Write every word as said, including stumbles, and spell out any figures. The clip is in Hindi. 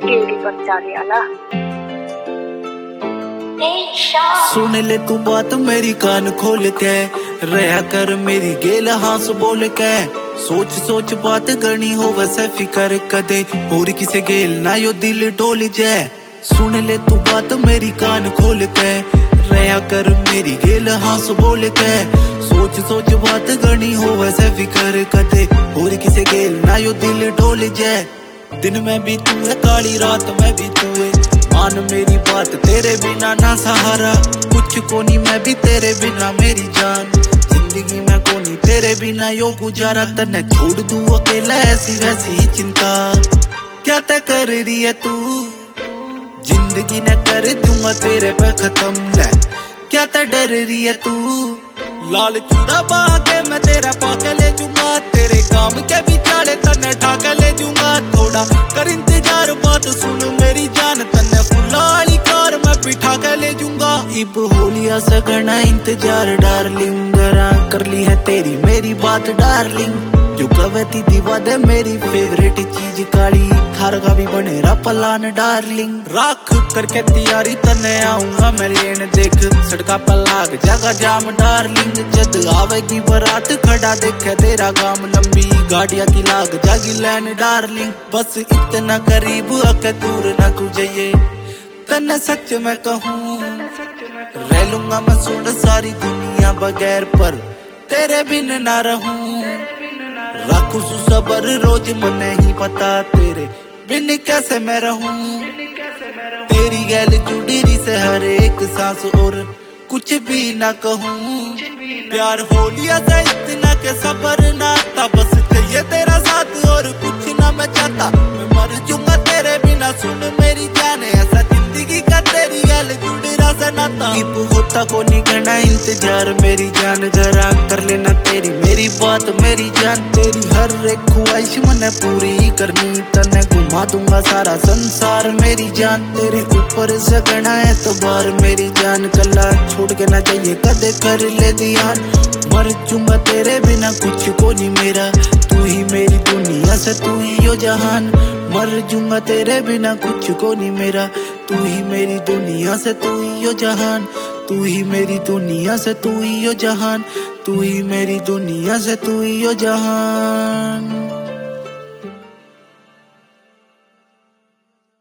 केड़ी बच्चा आला। सुन ले तू बात मेरी कान खोल के, रहा कर मेरी गेल हास बोल के। सोच सोच बात करनी हो वैसे फिकर कदे, और किसे गेल ना यो दिल डोल जाए। सुन ले तू बात मेरी कान खोल के, रहा कर मेरी गेल हास बोल के। सोच सोच बात करनी हो वैसे फिकर कदे, और किसे गेल ना यो दिल डोल जाए। दिन में भी तू है काली रात में भी तू है, मान मेरी बात तेरे बिना ना सहारा। कुछ को नहीं मैं भी तेरे बिना मेरी जान, जिंदगी में को नहीं तेरे बिना यो गुजारा। तने छोड़ दूं अकेला ऐसी वैसी ही चिंता, क्या तय कर रही है तू? जिंदगी न कर दूंगा तेरे पे खत्म, ले क्या तय डर रही है तू? लाल चूड़ा बाके मैं तेरा पाके ले जूंगा, तेरे काम के बिचारे तने ठाके ले जूंगा। थोड़ा कर इंतजार बात सुन मेरी जान, तने फुलाली कार मैं बिठा के ले जूंगा। इब होलिया से करना इंतजार डार्लिंग, गरा कर ली है तेरी मेरी बात डार्लिंग। जो कवती दीवा दे मेरी फेवरेट चीज काली, थार का भी बनेरा पलान डार्लिंग। राख करके तैयारी तने आऊंगा मैं लेन, देख सड़का पर लाग जगह जाम डार्लिंग। जद आवेगी बारात खड़ा देखे तेरा गाम, लंबी गाड़िया की लाग जागी लैन डार्लिंग। बस इतना करीब आके दूर न गुजरिए, तने सच में कहूँ रह लूंगा मैं सुन सारी दुनिया बगैर, पर तेरे बिन ना रहूं। रखू सबर रोज मन नहीं पता, तेरे बिन कैसे मैं रहूं। तेरी गैल जुड़ी से हर एक सांस, और कुछ भी ना कहूँ। प्यार हो लिया था इतना के सबर ना था, बस चाहिए तेरा साथ और कुछ ना मैं चाहता। मैं मर जाऊंगा तेरे बिना सुन मेरी जान, ऐसा जिंदगी का तेरी गैल जुड़ी रहा सा नाता। इब होता को नहीं करना इंतजार मेरी जान, जरा कर लेना तेरी मेरी बात मेरी जान। तेरी हर एक ख्वाहिश मैंने पूरी करनी, तने घुमा दूंगा सारा संसार मेरी जान। तेरे ऊपर से करना है तो बार मेरी जान, कल्ला छोड़ के ना चाहिए कदे कर ले ध्यान। मर जाऊंगा तेरे बिना कुछ को नहीं मेरा, तू ही मेरी दुनिया से तू ही यो जहान। मर जाऊंगा तेरे बिना कुछ को नहीं मेरा, तू ही मेरी दुनिया से तू ही यो जहान। तू ही मेरी दुनिया से तू ही यो जहान, तू ही मेरी दुनिया से तू ही यो जहान।